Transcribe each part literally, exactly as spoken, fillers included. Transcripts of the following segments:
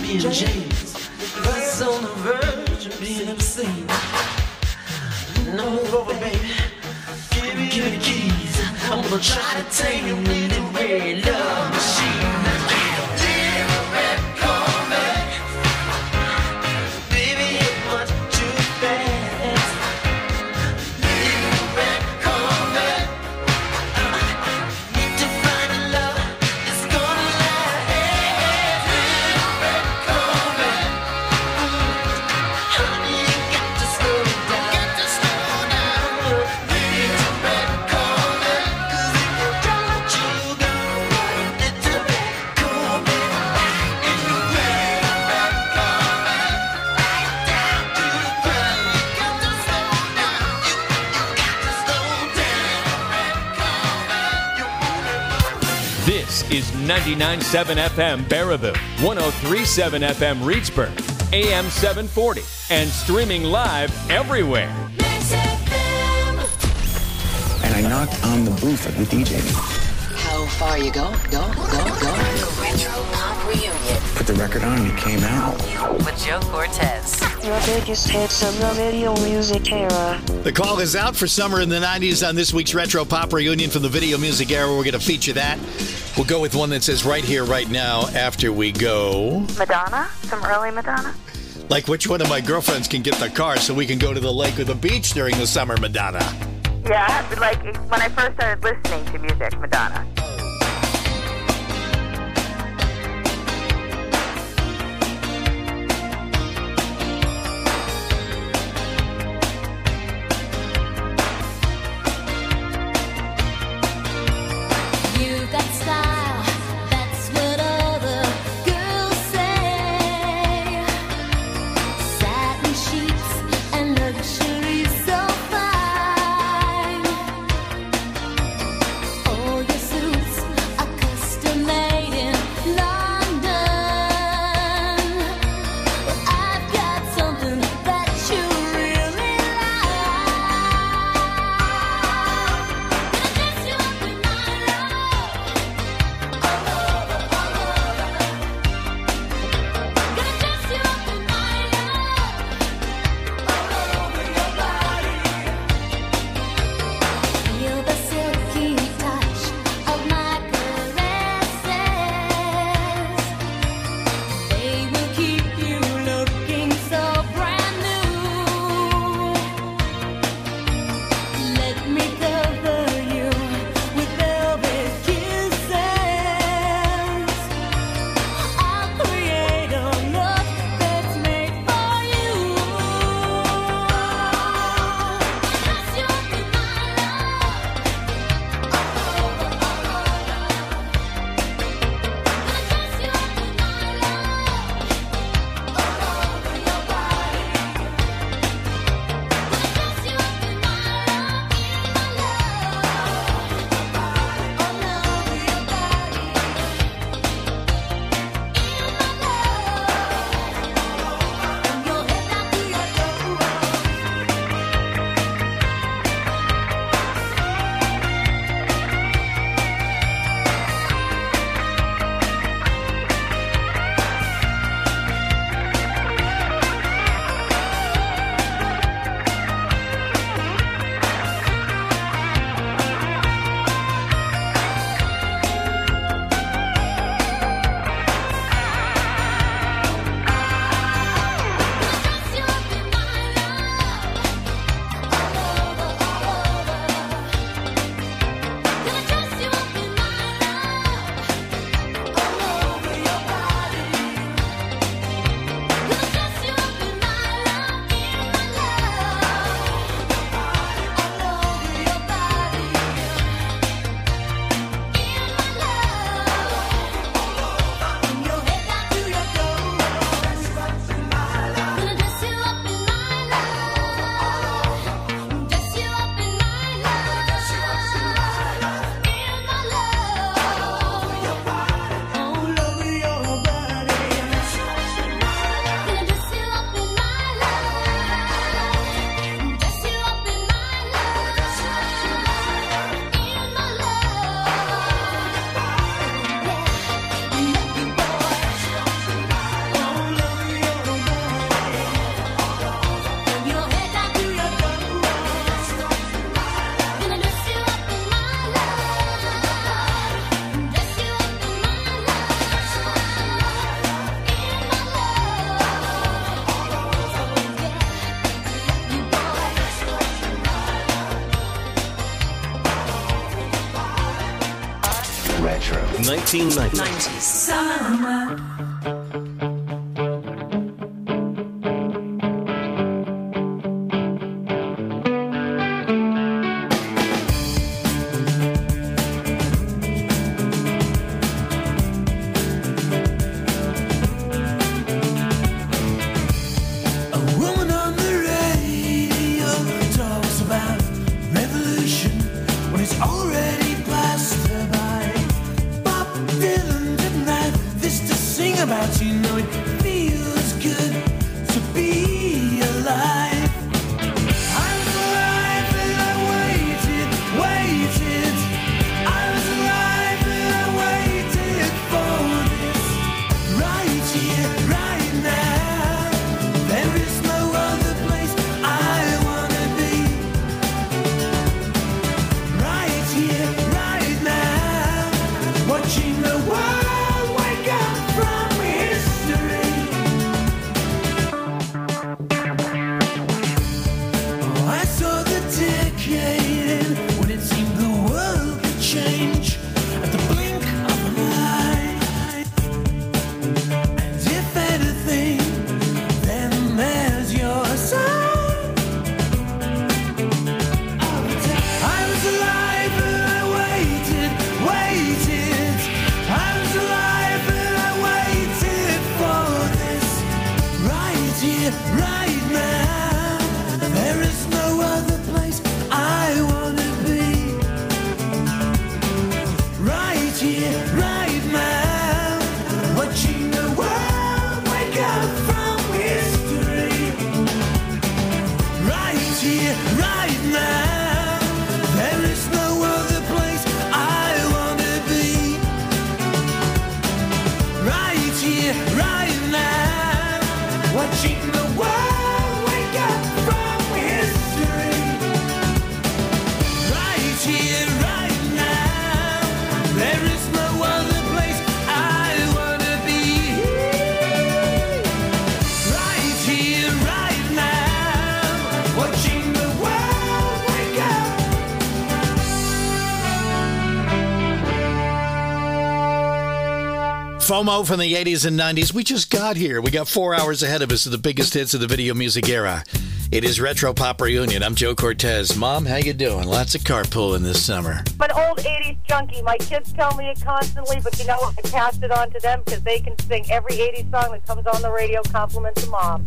being James. He's on the verge of being obscene. No move over, baby. Give me, give me the keys. I'm gonna try to take him in the red love machine. Is ninety-nine point seven F M Baraboo, one oh three point seven F M Reedsburg, A M seven forty, and streaming live everywhere. And I knocked on the booth of the D J. How far you go? Go, go, go. The Retro Pop Reunion. Put the record on and it came out. With Joe Cortez. Your biggest hits of the video music era. The call is out for Summer in the nineties on this week's Retro Pop Reunion from the video music era. We're going to feature that. We'll go with one that says right here, right now, after we go. Madonna? Some early Madonna? Like which one of my girlfriends can get the car so we can go to the lake or the beach during the summer, Madonna? Yeah, like when I first started listening to music, Madonna. Suits nineteen ninety. nineties. Summer. FOMO from the eighties and nineties. We just got here. We got four hours ahead of us of the biggest hits of the video music era. It is Retro Pop Reunion. I'm Joe Cortez. Mom, how you doing? Lots of carpooling this summer. I'm an old eighties junkie. My kids tell me it constantly, but you know what? I pass it on to them because they can sing every eighties song that comes on the radio. Compliment to Mom.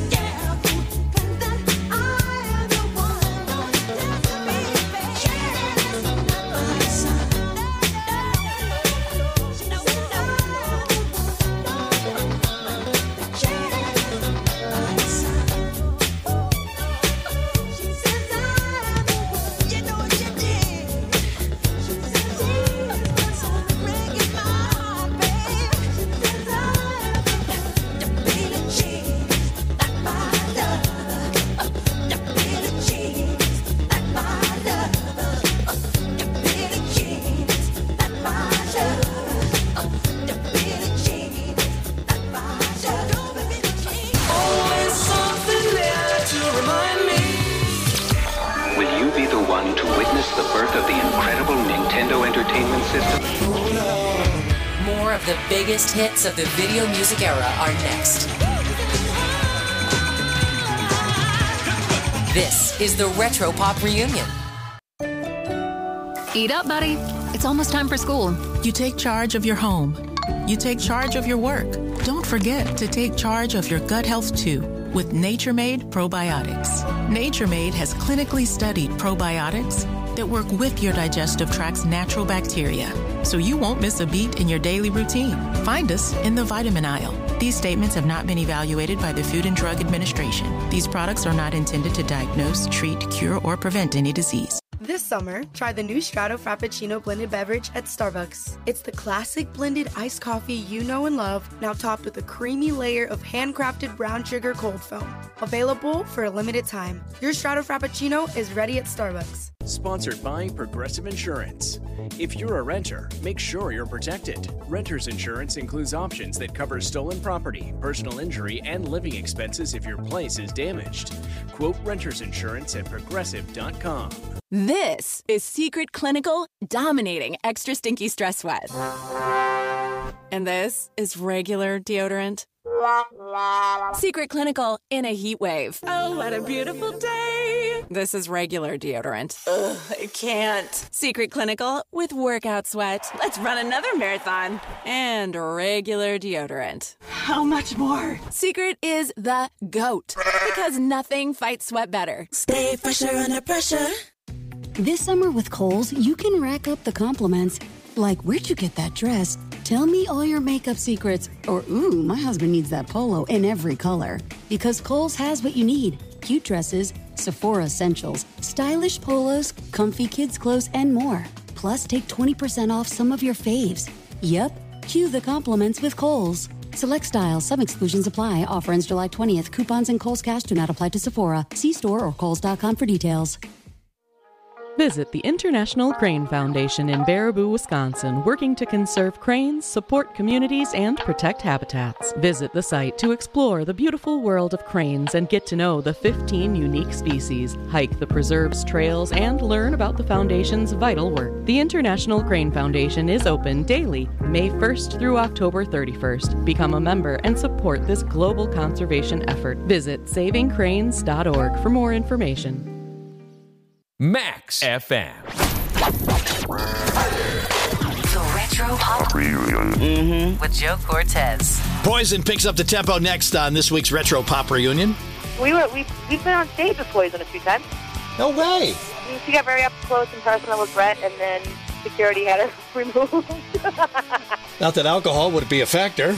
the birth of the incredible Nintendo Entertainment System. More of the biggest hits of the video music era are next. This is the Retro Pop Reunion. Eat up, buddy. It's almost time for school. You take charge of your home. You take charge of your work. Don't forget to take charge of your gut health, too, with Nature Made Probiotics. Nature Made has clinically studied probiotics that work with your digestive tract's natural bacteria, so you won't miss a beat in your daily routine. Find us in the vitamin aisle. These statements have not been evaluated by the Food and Drug Administration. These products are not intended to diagnose, treat, cure, or prevent any disease. This summer, try the new Strato Frappuccino blended beverage at Starbucks. It's the classic blended iced coffee you know and love, now topped with a creamy layer of handcrafted brown sugar cold foam. Available for a limited time. Your Strato Frappuccino is ready at Starbucks. Sponsored by Progressive Insurance. If you're a renter, make sure you're protected. Renter's insurance includes options that cover stolen property, personal injury, and living expenses if your place is damaged. Quote renter's insurance at progressive dot com. This is Secret Clinical dominating extra stinky stress sweat. And this is regular deodorant. Secret Clinical in a heat wave. Oh, what a beautiful day. This is regular deodorant. Ugh, I can't. Secret Clinical with workout sweat. Let's run another marathon. And regular deodorant. How much more? Secret is the GOAT. Because nothing fights sweat better. Stay fresher under pressure. This summer with Kohl's, you can rack up the compliments. Like, where'd you get that dress? Tell me all your makeup secrets. Or, ooh, my husband needs that polo in every color. Because Kohl's has what you need. Cute dresses, Sephora essentials, stylish polos, comfy kids clothes, and more. Plus, take twenty percent off some of your faves. Yep, cue the compliments with Kohl's. Select styles, some exclusions apply. Offer ends July twentieth. Coupons and Kohl's Cash do not apply to Sephora. See store or kohls dot com for details. Visit the International Crane Foundation in Baraboo, Wisconsin, working to conserve cranes, support communities, and protect habitats. Visit the site to explore the beautiful world of cranes and get to know the fifteen unique species, hike the preserve's trails, and learn about the foundation's vital work. The International Crane Foundation is open daily, May first through October thirty-first. Become a member and support this global conservation effort. Visit saving cranes dot org for more information. Max F M. The Retro Pop Reunion. Mm-hmm. With Joe Cortez. Poison picks up the tempo next on this week's Retro Pop Reunion. We were we we've been on stage with Poison a few times. No way. She got very up close and personal with Brett, and then security had her removed. Not that alcohol would be a factor.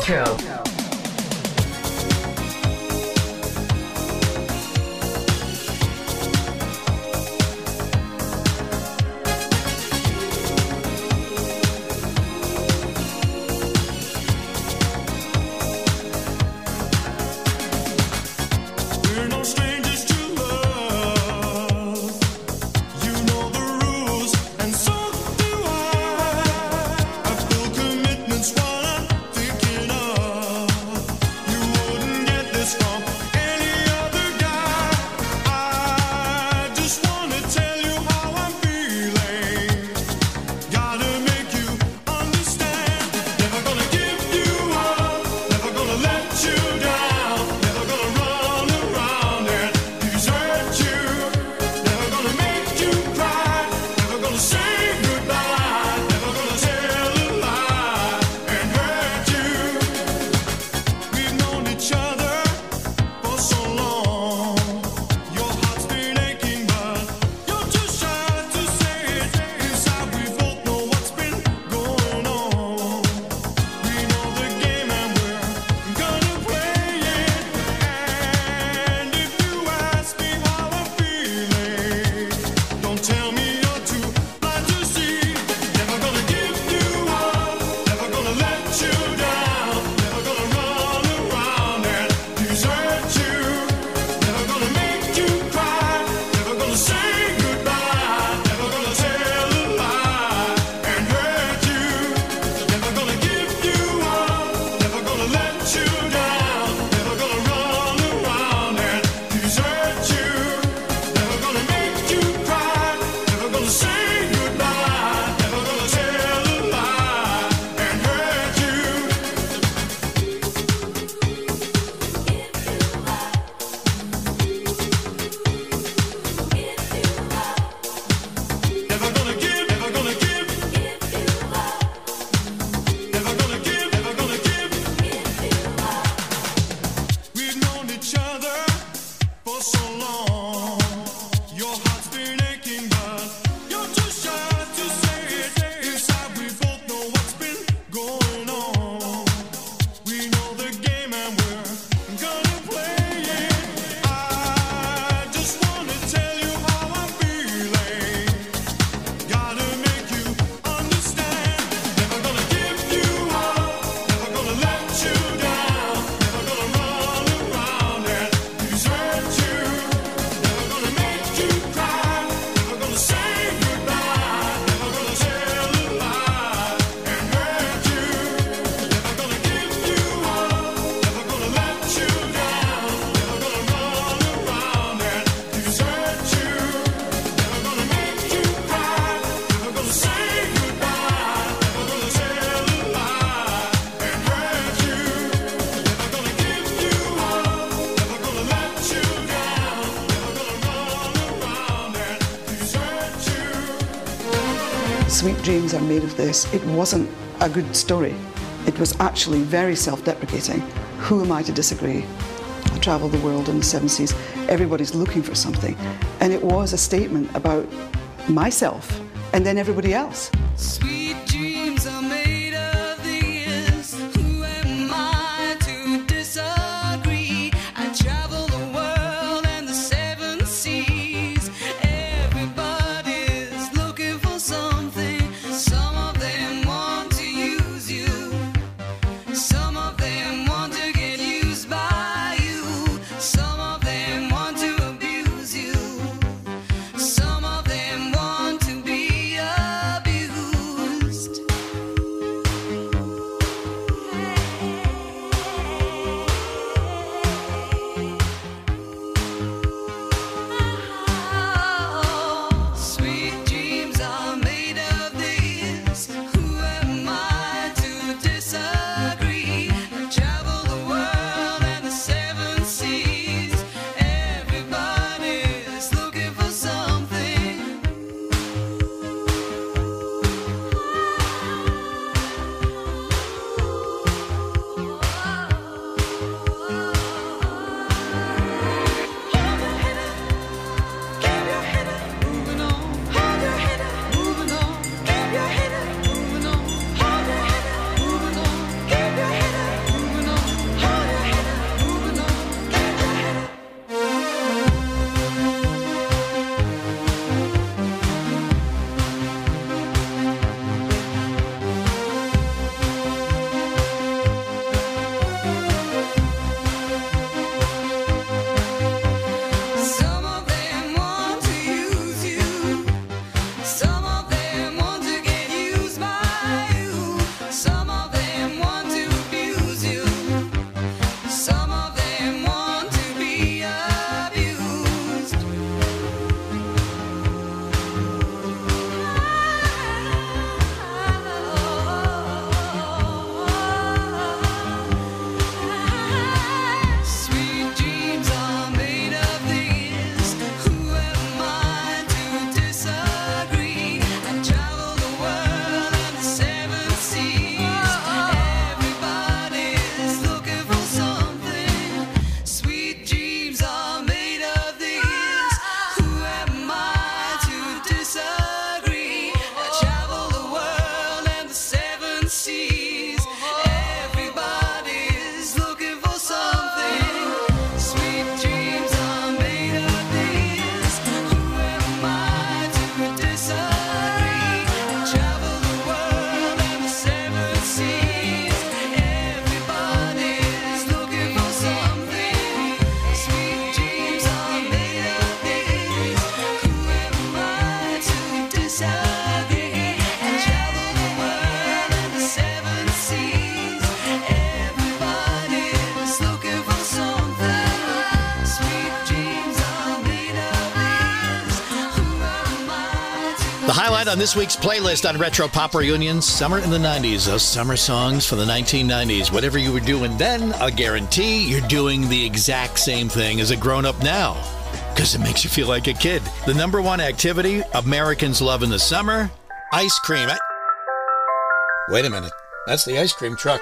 Retro. Sweet Dreams Are Made of This, it wasn't a good story. It was actually very self-deprecating. Who am I to disagree? I traveled the world in the seven seas. Everybody's looking for something. And it was a statement about myself and then everybody else. Sweet dreams are made of this. Who am I to disagree? I travel the world and the seven seas. Everybody's looking for something. Some of them want to use you. Some of them want to get used by you. Some of them want to abuse you. Some of them want to be abused. The highlight on this week's playlist on Retro Pop Reunion, Summer in the nineties. Those summer songs from the nineteen nineties. Whatever you were doing then, I guarantee you're doing the exact same thing as a grown-up now. Because it makes you feel like a kid. The number one activity Americans love in the summer, ice cream. I... Wait a minute. That's the ice cream truck.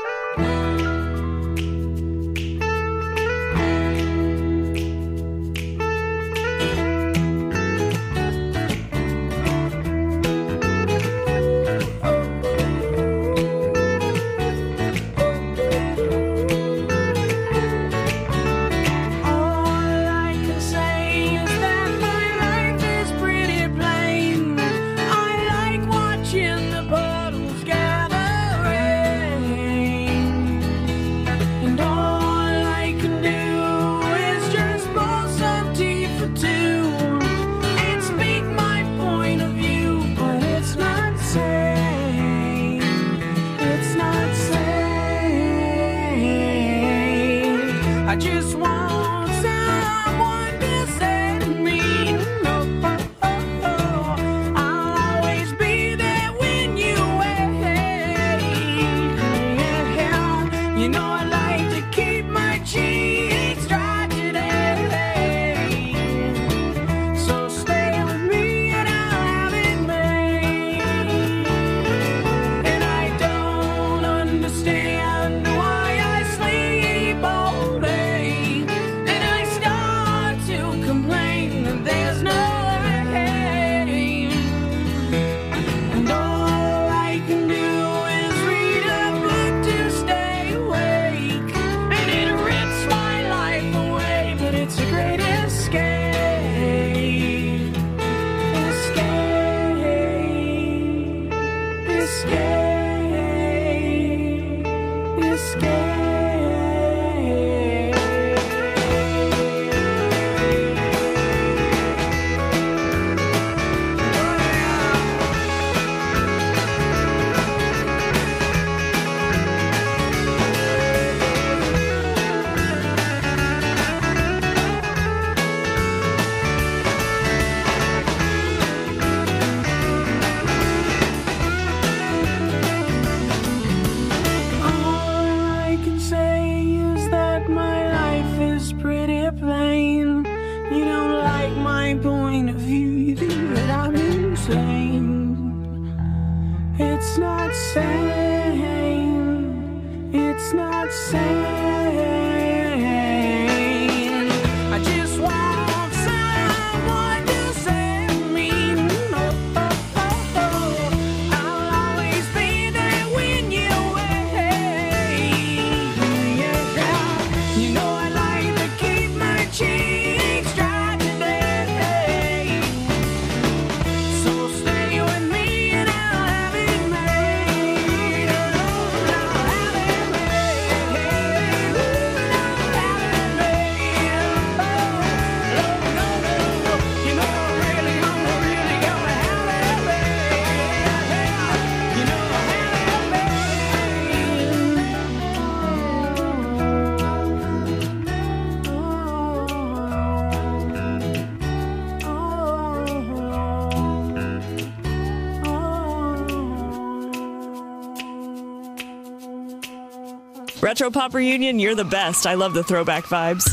Retro Pop Reunion, you're the best. I love the throwback vibes.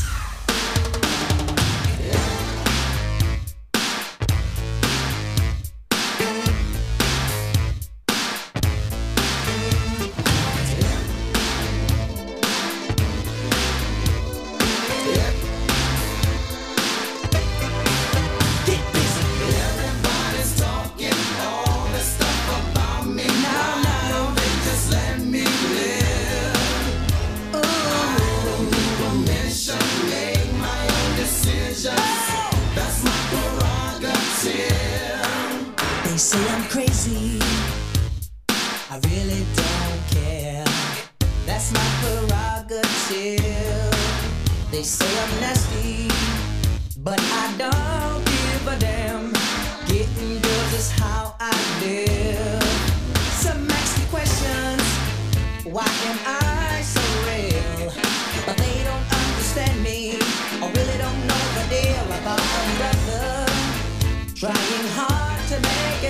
Trying hard to make it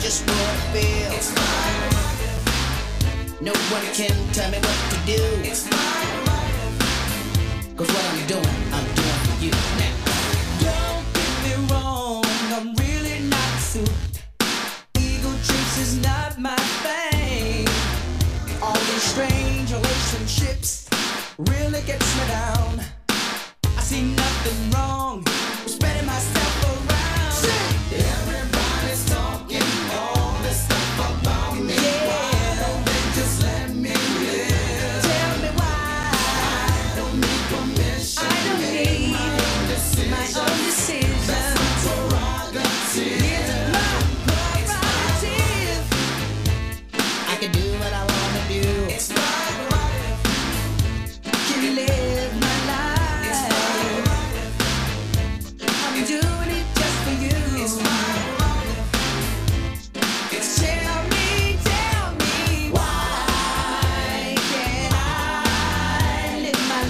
just what I feel. It's my life. No one can tell me what to do. It's my life. Cause what I'm doing, I'm doing for you now. Don't get me wrong, I'm really not suited. Ego trips is not my thing. All these strange relationships really gets me down. I see nothing wrong with spreading myself around. Everybody's talking all this stuff about me. Yeah. Why don't they just let me live? Tell me why. I don't need permission. I don't need my own decision. My own decision. That's my prerogative. It's my prerogative. I can do what I want to do. It's my life. Can live my life. It's my life. I'm doing it just for you. It's my life. It's tell me, tell me why can't I live my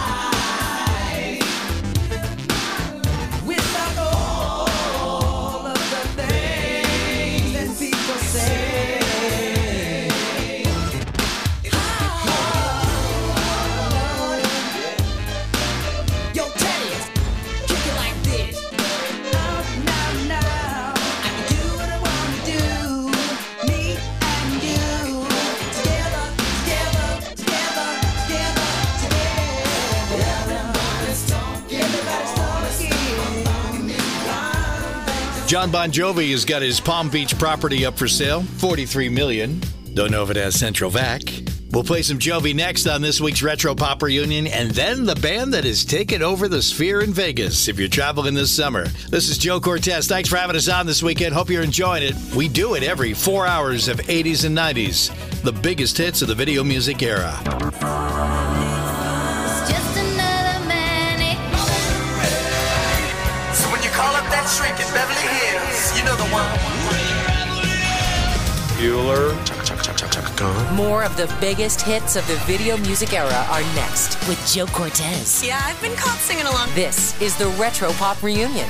life without all of the things that people say? Yo, Teddy, kick it like this. Now, now, now, I can do what I want to do. Me and you, together, together, together, together, together. Everybody's talking, everybody's talking. John Bon Jovi has got his Palm Beach property up for sale, forty-three million dollars. Don't know if it has central vac. We'll play some Jovi next on this week's Retro Pop Reunion, and then the band that has taken over the Sphere in Vegas if you're traveling this summer. This is Joe Cortez. Thanks for having us on this weekend. Hope you're enjoying it. We do it every four hours of eighties and nineties, the biggest hits of the video music era. Just another manic. So when you call up that shrink in Beverly Hills, you know the one. Bueller. More of the biggest hits of the video music era are next with Joe Cortez. Yeah, I've been caught singing along. This is the Retro Pop Reunion.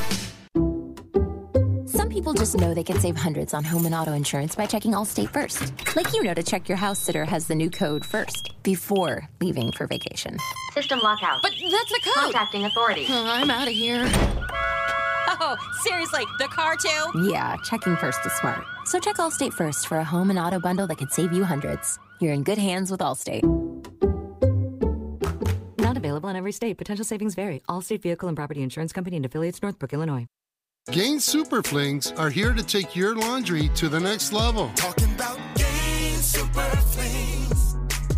Some people just know they can save hundreds on home and auto insurance by checking Allstate first. Like you know to check your house sitter has the new code first before leaving for vacation. System lockout. But that's the code. Contacting authorities. Oh, I'm out of here. Oh, seriously, the car too? Yeah, checking first is smart. So check Allstate first for a home and auto bundle that could save you hundreds. You're in good hands with Allstate. Not available in every state. Potential savings vary. Allstate Vehicle and Property Insurance Company and affiliates, Northbrook, Illinois. Gain Super Flings are here to take your laundry to the next level. Talking about Gain Super Flings.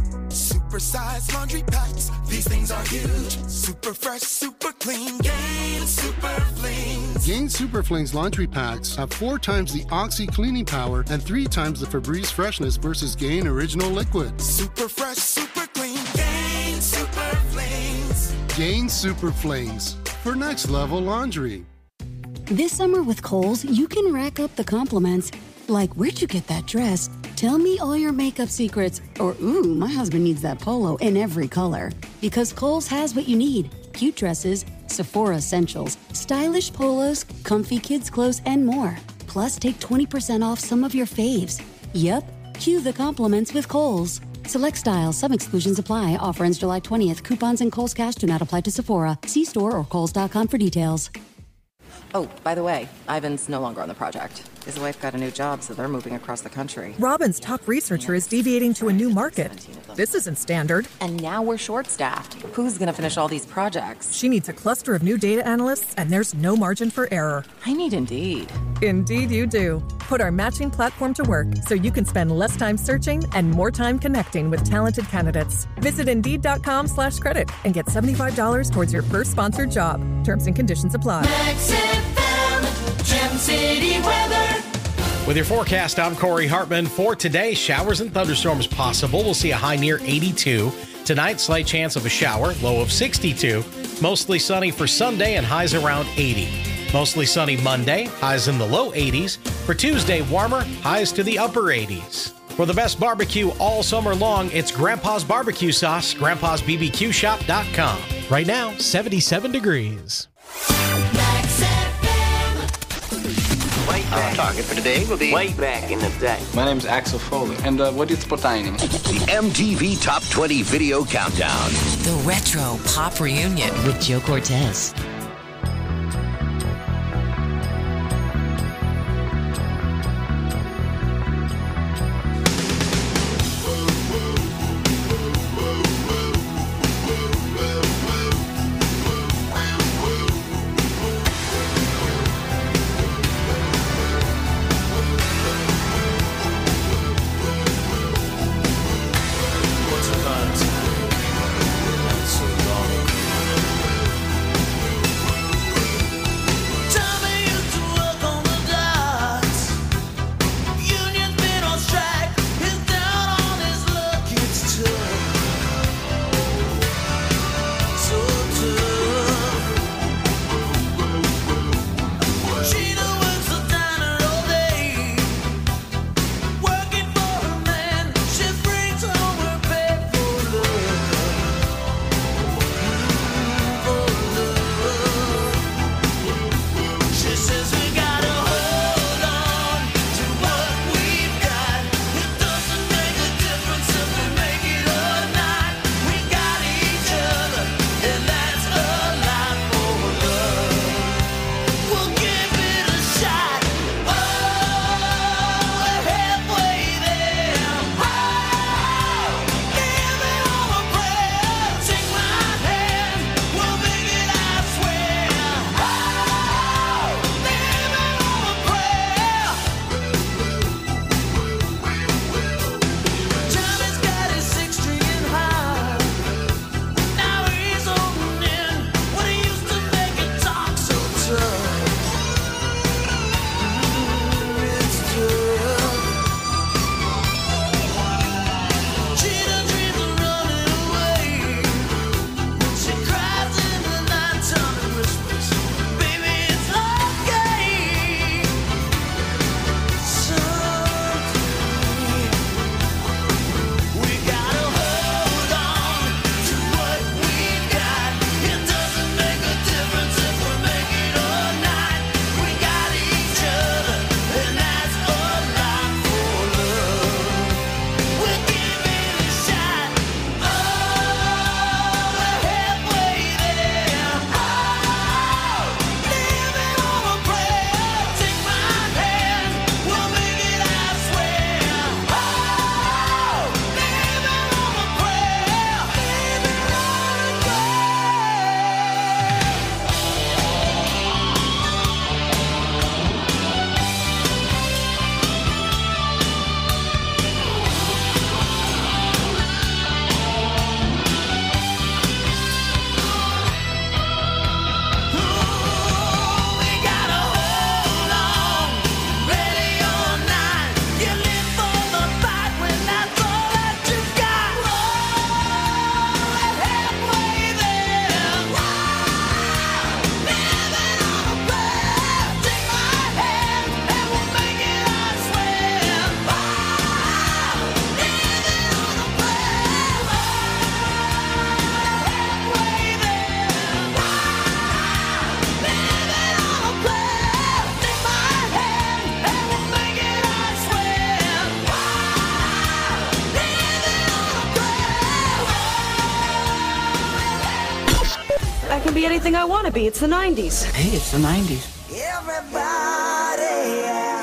Super-sized laundry packs. These things are huge. Super fresh, super clean. Gain Super Flings. Gain Super Flings laundry packs have four times the Oxy cleaning power and three times the Febreze freshness versus Gain Original Liquid. Super fresh, super clean. Gain Super Flings. Gain Super Flings for next level laundry. This summer with Kohl's, you can rack up the compliments. Like, where'd you get that dress? Tell me all your makeup secrets. Or, ooh, my husband needs that polo in every color. Because Kohl's has what you need. Cute dresses, Sephora essentials, stylish polos, comfy kids clothes, and more. Plus, take twenty percent off some of your faves. Yep, cue the compliments with Kohl's. Select styles, some exclusions apply. Offer ends July twentieth. Coupons and Kohl's Cash do not apply to Sephora. See store or kohls dot com for details. Oh, by the way, Ivan's no longer on the project. His wife got a new job, so they're moving across the country. Robin's top researcher is deviating to a new market. This isn't standard. And now we're short-staffed. Who's going to finish all these projects? She needs a cluster of new data analysts, and there's no margin for error. I need Indeed. Indeed you do. Put our matching platform to work so you can spend less time searching and more time connecting with talented candidates. Visit Indeed.com slash credit and get seventy-five dollars towards your first sponsored job. Terms and conditions apply. Max F M, Gem City weather. With your forecast, I'm Corey Hartman. For today, showers and thunderstorms possible. We'll see a high near eighty-two. Tonight, slight chance of a shower, low of sixty-two. Mostly sunny for Sunday and highs around eighty. Mostly sunny Monday, highs in the low eighties. For Tuesday, warmer, highs to the upper eighties. For the best barbecue all summer long, it's Grandpa's Barbecue Sauce, grandpas b b q shop dot com. Right now, seventy-seven degrees. Max F M. Right back. target for today will be way back in the day. My name's Axel Foley, and uh, what is Spartani? The M T V Top twenty Video Countdown. The Retro Pop Reunion with Joe Cortez. Be anything I want to be. It's the nineties. Hey, it's the nineties. Everybody, yeah.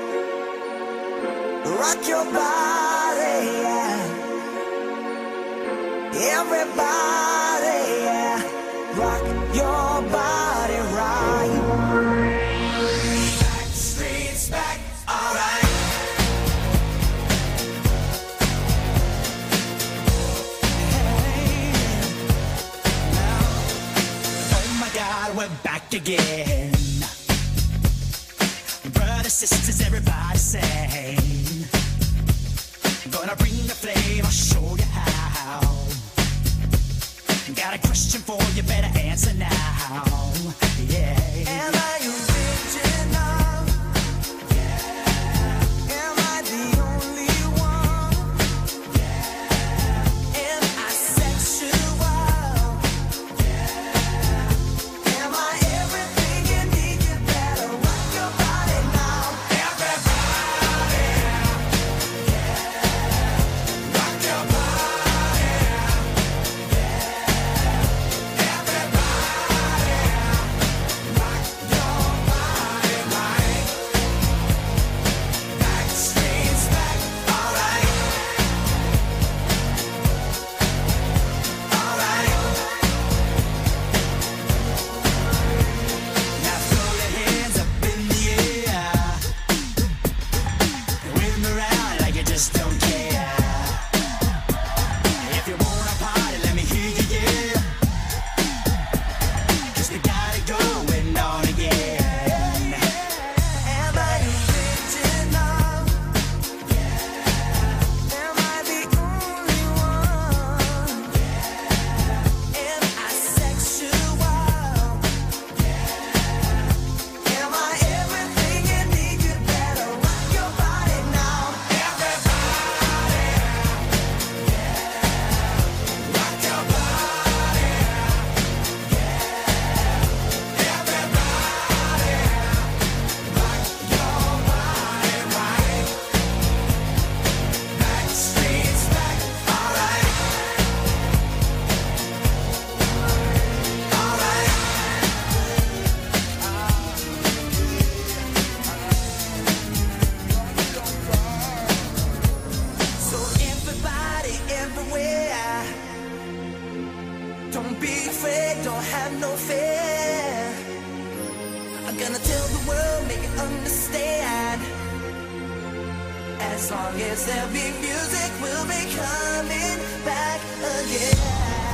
Rock your body, yeah. Everybody, yeah. Rock your body right. Back streets back, all right. We're back again. Brothers, sisters, everybody sing. Gonna bring the flame, I'll show you how. Got a question for you, better answer now. Yeah. Am I original? Yeah. Am I the only one? Yeah. Am I sexual? Yeah. Am I everything you need? You better rock your body now. Am tell the world, make it understand. As long as there be music, we'll be coming back again.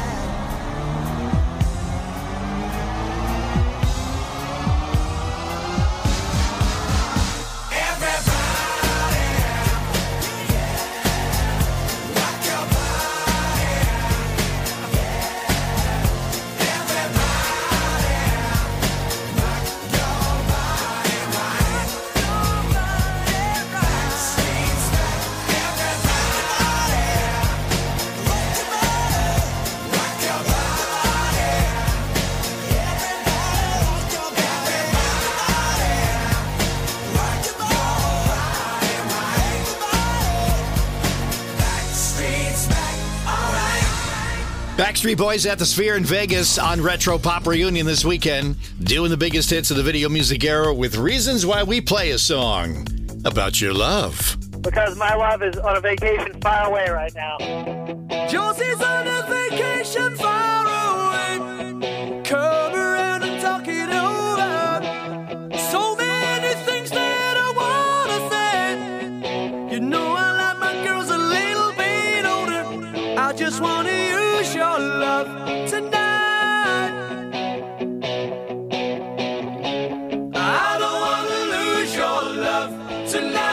Backstreet Boys at the Sphere in Vegas on Retro Pop Reunion this weekend, doing the biggest hits of the video music era with reasons why we play a song about your love. Because my love is on a vacation far away right now. Josie's on a vacation far away. Come around and talk it over. So many things that I wanna say. You know I like my girls a little bit older. I just wanna use your love tonight. I don't wanna lose your love tonight.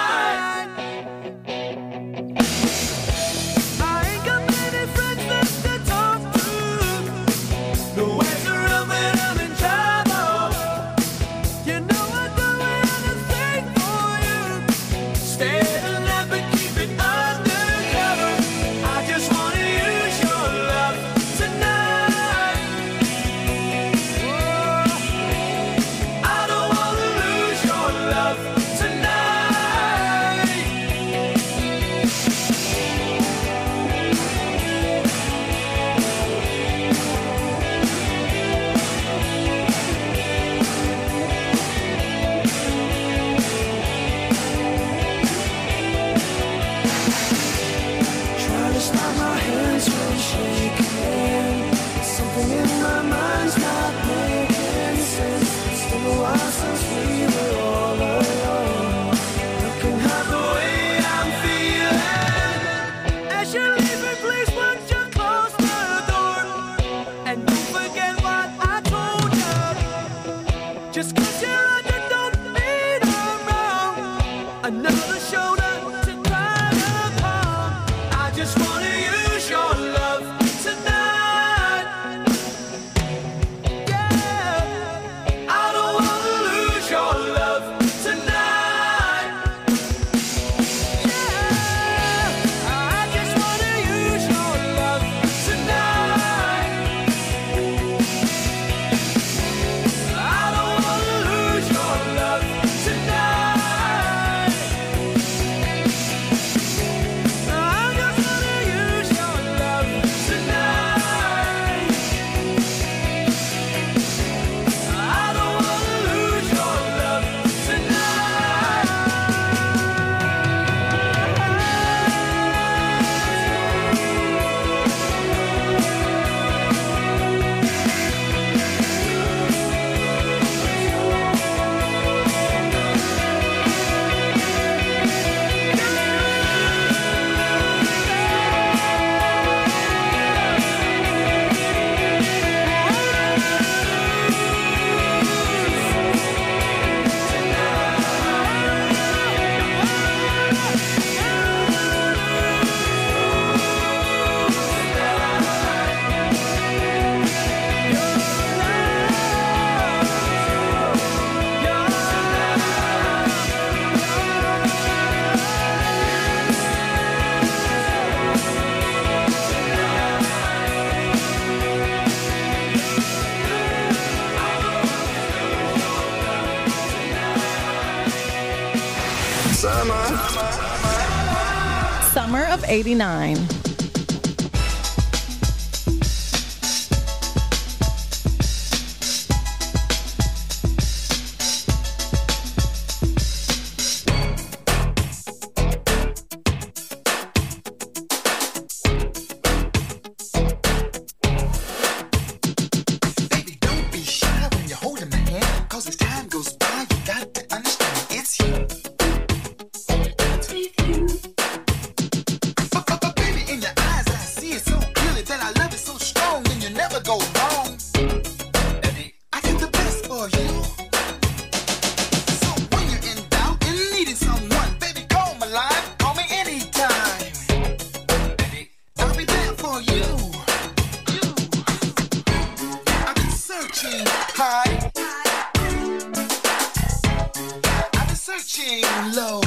Summer of eighty-nine. Baby, don't be shy when you're holding my hand, 'cause as time goes searching low.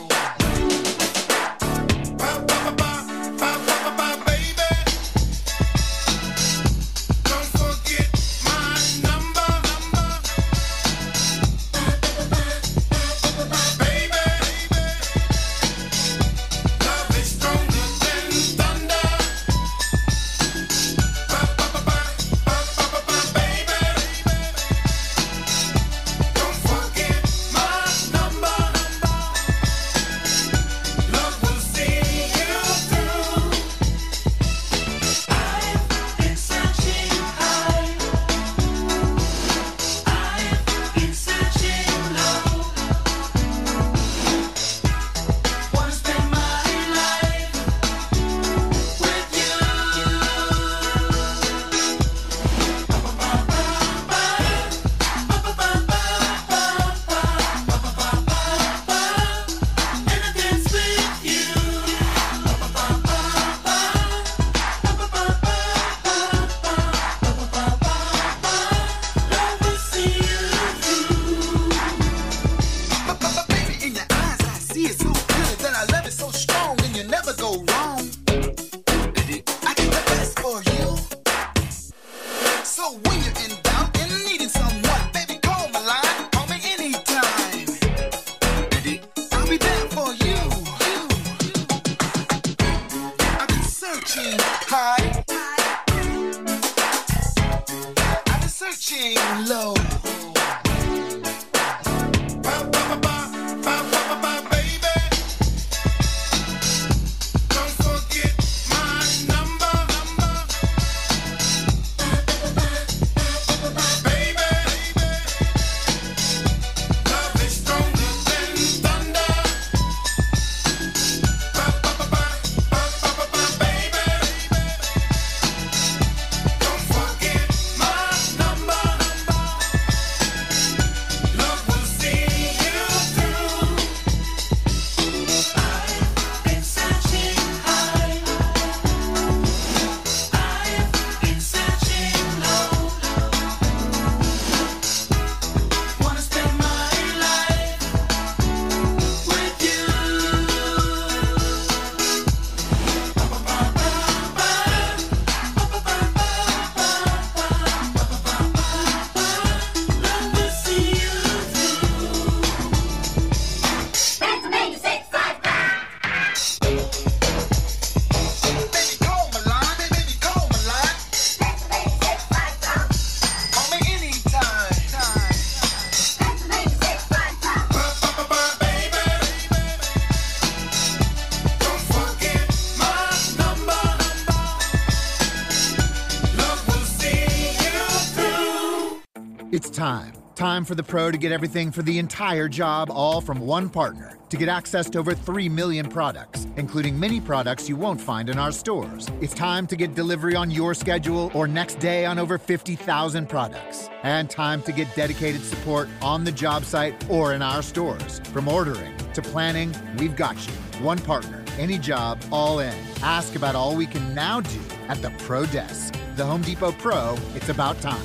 It's time. Time for the pro to get everything for the entire job, all from one partner. To get access to over three million products, including many products you won't find in our stores. It's time to get delivery on your schedule or next day on over fifty thousand products. And time to get dedicated support on the job site or in our stores. From ordering to planning, we've got you. One partner, any job, all in. Ask about all we can now do at the Pro Desk. The Home Depot Pro, it's about time.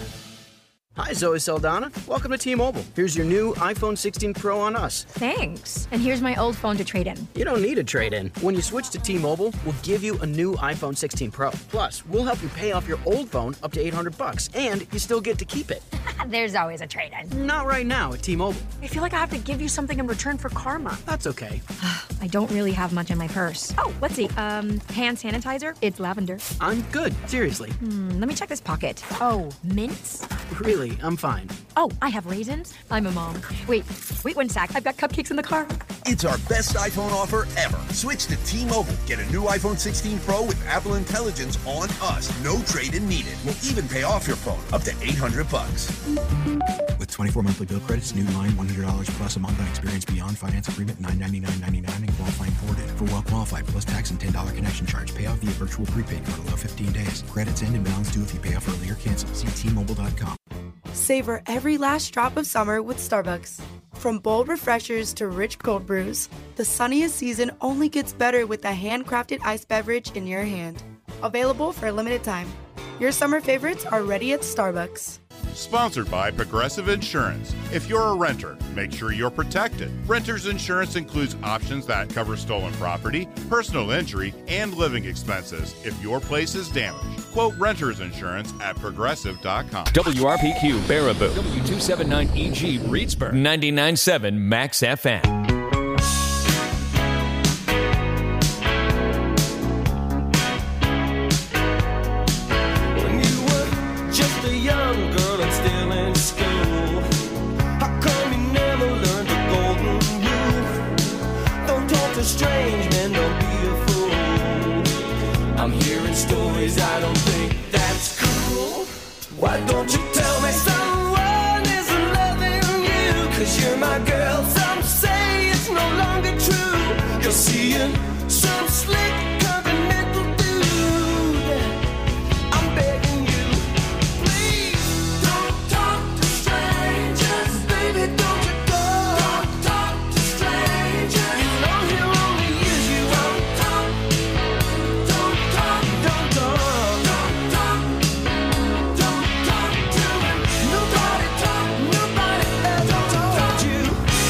Hi, Zoe Saldana. Welcome to T-Mobile. Here's your new iPhone sixteen Pro on us. Thanks. And here's my old phone to trade in. You don't need a trade-in. When you switch to T-Mobile, we'll give you a new iPhone sixteen Pro. Plus, we'll help you pay off your old phone up to eight hundred bucks, and you still get to keep it. There's always a trade-in. Not right now at T-Mobile. I feel like I have to give you something in return for karma. That's okay. I don't really have much in my purse. Oh, let's see. Um, hand sanitizer. It's lavender. I'm good. Seriously. Hmm, let me check this pocket. Oh, mints? Really, I'm fine. Oh, I have raisins. I'm a mom. Wait, wait one sec. I've got cupcakes in the car. It's our best iPhone offer ever. Switch to T-Mobile. Get a new iPhone sixteen Pro with Apple Intelligence on us. No trade-in needed. We'll even pay off your phone up to eight hundred bucks. With twenty-four monthly bill credits, new line one hundred dollars plus a month on Experience Beyond finance agreement nine ninety-nine ninety-nine and qualifying forwarded. For well qualified plus tax and ten dollars connection charge. Pay off via virtual prepaid card allow fifteen days. Credits end and balance due if you pay off early or cancel. See T Mobile dot com. Savor every last drop of summer with Starbucks. From bold refreshers to rich cold brews, the sunniest season only gets better with a handcrafted iced beverage in your hand. Available for a limited time. Your summer favorites are ready at Starbucks. Sponsored by Progressive Insurance. If you're a renter, make sure you're protected. Renter's insurance includes options that cover stolen property, personal injury, and living expenses if your place is damaged. Quote renter's insurance at progressive dot com. W R P Q Baraboo. W two seventy-nine E G Reedsburg. ninety-nine point seven Max F M. Strange men, don't be a fool. I'm hearing stories, I don't think that's cool. Why don't you tell me someone isn't loving you? Cause you're my girl, some say it's no longer true. You're seeing some slick continental dude. I'm begging you, please don't talk to strangers. Baby, don't you go. Don't talk to strangers. You know he'll only use you. Don't talk, don't talk, don't talk, don't talk, don't talk to him. Nobody talk, nobody ever told you.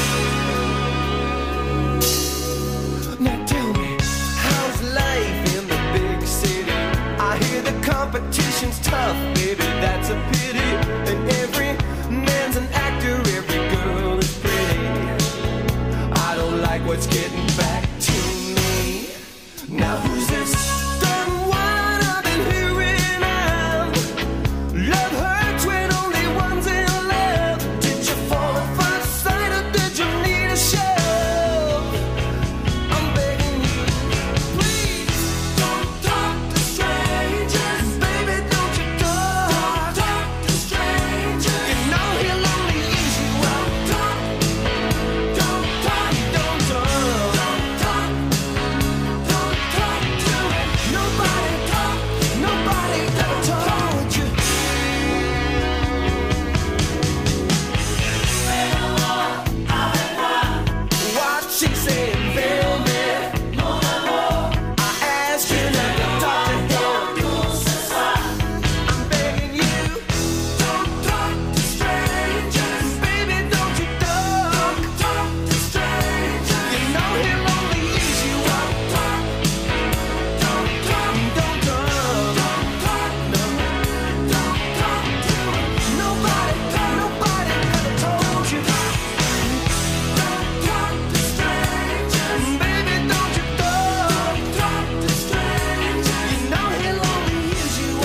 Now tell me, how's life in the big city? I hear the competition's tough, baby, that's a pity. And every man's an actor, every girl is pretty. I don't like what's getting back to me. Now who's this stern one I've been hearing of? Love hurts when only one's in love. Did you fall at first sight or did you need a shove? I'm begging you, please don't talk to strangers. Baby, don't you go. Don't talk to strangers. You know he'll only use you. Don't talk, don't talk, don't talk, don't talk, don't talk to him. Nobody talk, nobody ever told you. What she saying, baby? I asked you not to talk to him. I'm begging you, don't talk to strangers. Baby, don't you talk, talk to strangers. You know he'll only use you. Don't talk, don't talk, don't talk, don't talk, no, don't talk to him. Nobody talk, nobody ever told you. Don't talk to strangers. Baby, don't you talk, talk to strangers. You know he'll only use you.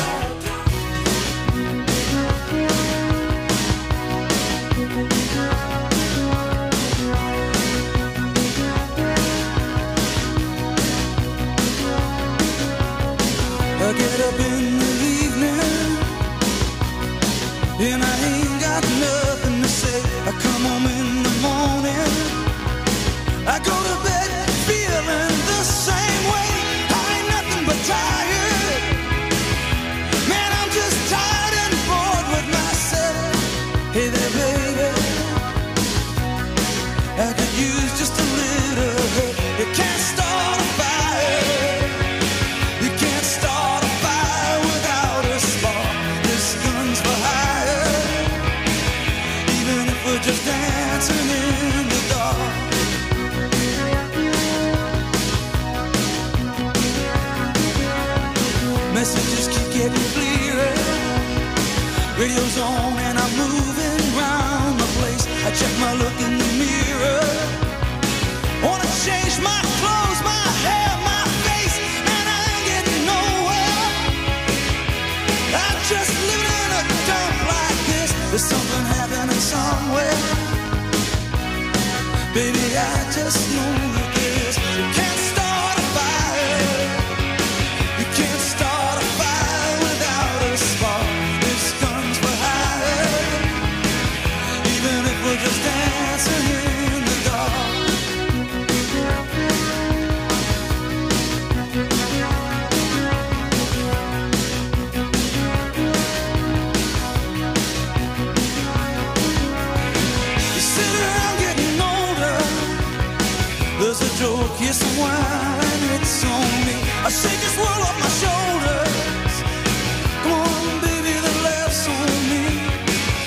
I get up in the evening and I ain't got nothing to say. I come home in the morning, I go to bed feeling the same way. I ain't nothing but tired. Man, I'm just tired and bored with myself. Hey there, baby, I could use just a little help. You can't start a fire. You can't start a fire without a spark. This gun's for hire. Even if we're just dancing in the dark. Messages keep getting clearer. Radio's on and I'm moving around the place. I check my look in the mirror. Wanna change my clothes, my hair, my face, and I ain't getting nowhere. I'm just living in a dump like this. There's something happening somewhere. Baby, I just know that this. You can't start a fire. You can't start a fire without a spark. This gun's for hire. Even if we're just dancing in the dark. You sit around getting older. There's a joke, yes, some wine, it's on me. I shake this world off my shoulders. Come on, baby, the laughs on me.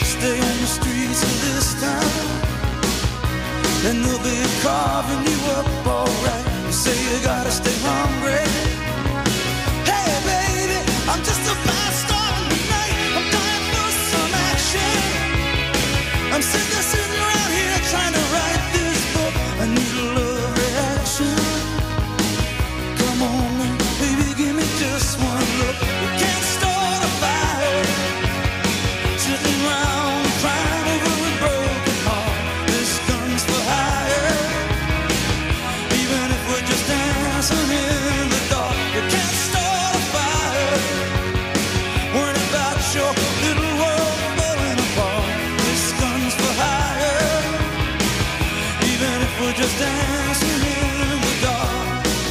and they'll be carving you up alright. You say you gotta stay hungry. Hey baby, I'm just a fast star tonight. I'm dying for some action. I'm sitting there, sitting around here trying to write this book. I need a love reaction. Come on now, baby, give me just one look. We can't start a fire, sitting around crying over a broken heart. This gun's for hire, even if we're just dancing in the dark. We can't start a fire, worrying about your little world falling apart. This gun's for hire, even if we're just dancing in the dark.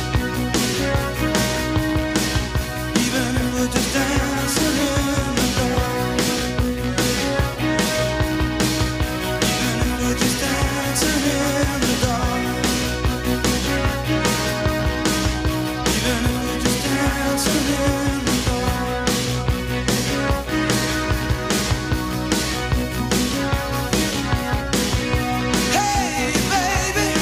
Even if we're just dancing in the dark. Even if we're just dancing in the dark. Even if we're just dancing in the dark. Hey, baby.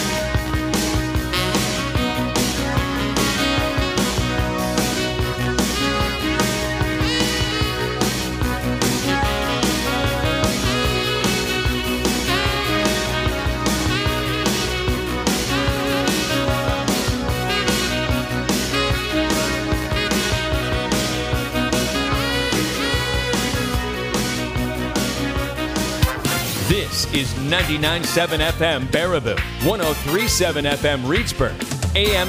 This is ninety-nine point seven F M Baraboo, one oh three point seven F M Reedsburg, A M